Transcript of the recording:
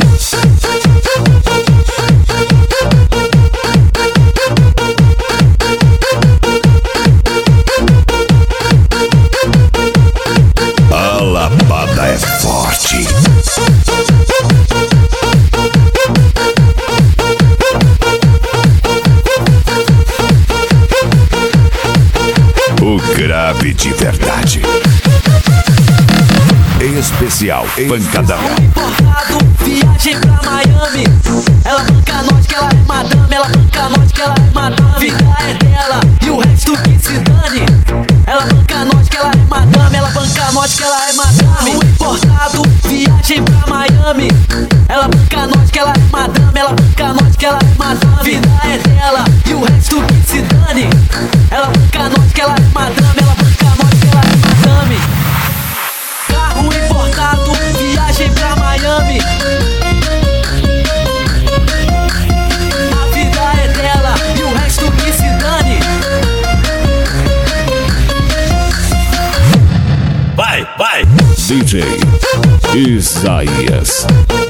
A lapada é forte. O grave de verdade. Em especial, pancadão. Importado, viagem pra Miami. Ela banca nós que ela é madame. Ela banca nós que ela é madame. A vida é dela e o resto que se dane. Ela banca nós que ela é madame. Ela banca nós que ela é madame. Importado, viagem pra Miami. Ela banca nós que ela é madame. Ela banca nós que ela é madame. A vida é dela e o resto que se dane. Ela banca nós que ela é madame. Ela banca nós que ela é madame. Carro importado, viagem pra Miami. A vida é dela e o resto que se dane. Vai, vai! DJ Isaías.